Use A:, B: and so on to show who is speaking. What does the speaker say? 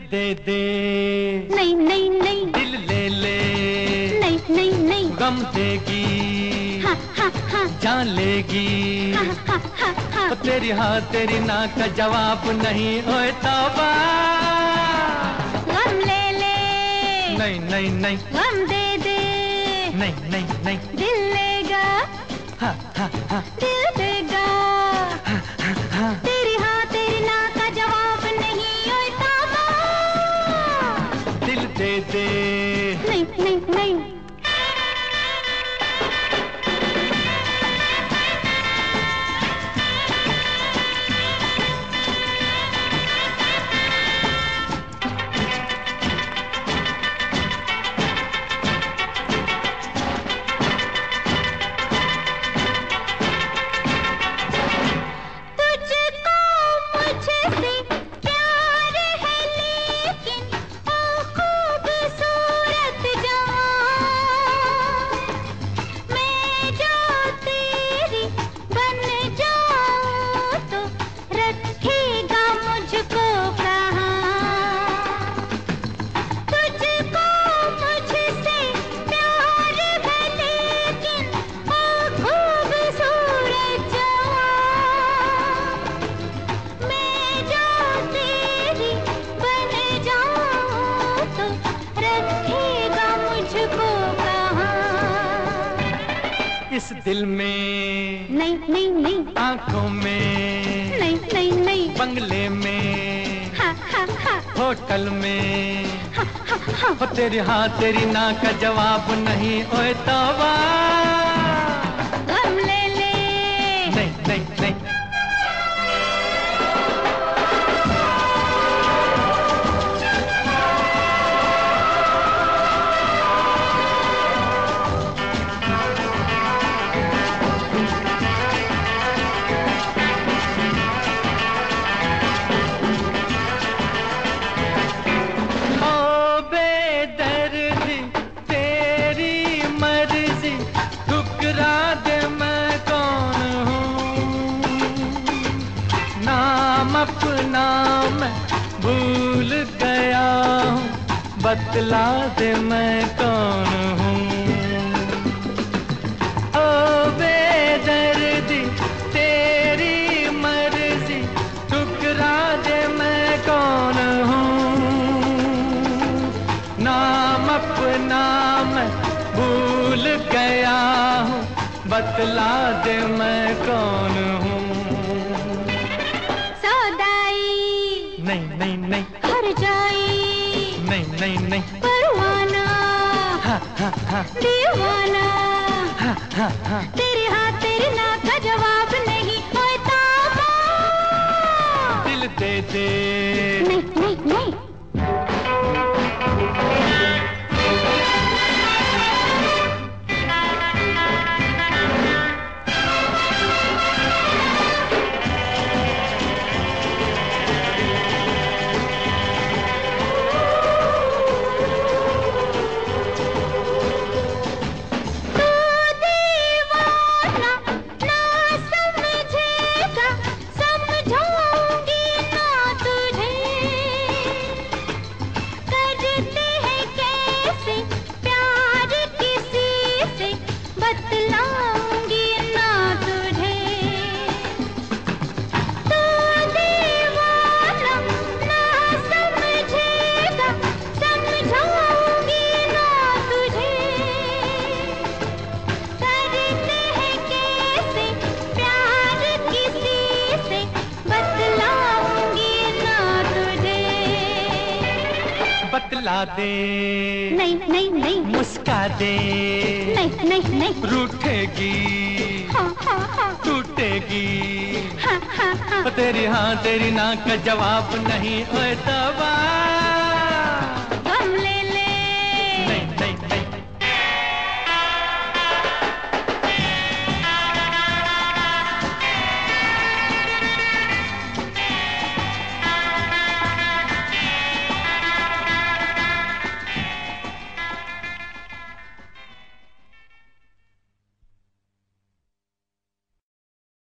A: दे दे,
B: नहीं नहीं नहीं,
A: दिल ले ले,
B: नहीं नहीं नहीं,
A: गम देगी,
B: हा हा हा,
A: जान लेगी,
B: हा हा हा हा,
A: तेरी हाँ तेरी ना का जवाब नहीं, ओए तौबा।
B: गम ले ले,
A: नहीं नहीं नहीं,
B: गम दे दे,
A: नहीं नहीं नहीं,
B: दिल लेगा,
A: हा हा हा,
B: दिल देगा, तेरी हाँ तेरी ना का जवाब नहीं, ओए तौबा।
A: दिल दे दे,
B: नहीं नहीं नहीं,
A: इस दिल में,
B: नहीं नहीं नहीं,
A: आंखों में,
B: नहीं नहीं नहीं,
A: बंगले में,
B: हा हा हा,
A: होटल में,
B: हा हा हा,
A: हो तेरी हाँ तेरी ना का जवाब नहीं, ओए तौबा।
B: गम ले ले,
A: नहीं नहीं नहीं, अपना मैं भूल गया हूँ, बतला दे मैं कौन हूँ। ओ बेदर्दी तेरी मर्जी, ठुकरा दे मैं कौन हूँ। नाम अपना मैं भूल गया हूँ, बतला दे मैं कौन हूँ। नहीं नहीं नहीं,
B: हर जाई,
A: नहीं नहीं नहीं,
B: परवाना,
A: हा हा हा,
B: दीवाना,
A: हा हा हा,
B: तेरे हाँ तेरी ना का जवाब नहीं, ओए तौबा।
A: दिल दे दे,
B: नहीं नहीं नहीं,
A: बतला दे,
B: नहीं नहीं नहीं,
A: मुस्का दे,
B: नहीं नहीं नहीं,
A: रूठेगी,
B: हाँ हाँ हाँ,
A: टूटेगी,
B: हाँ हाँ हाँ,
A: तेरी हाँ तेरी ना का जवाब नहीं, ओए तौबा।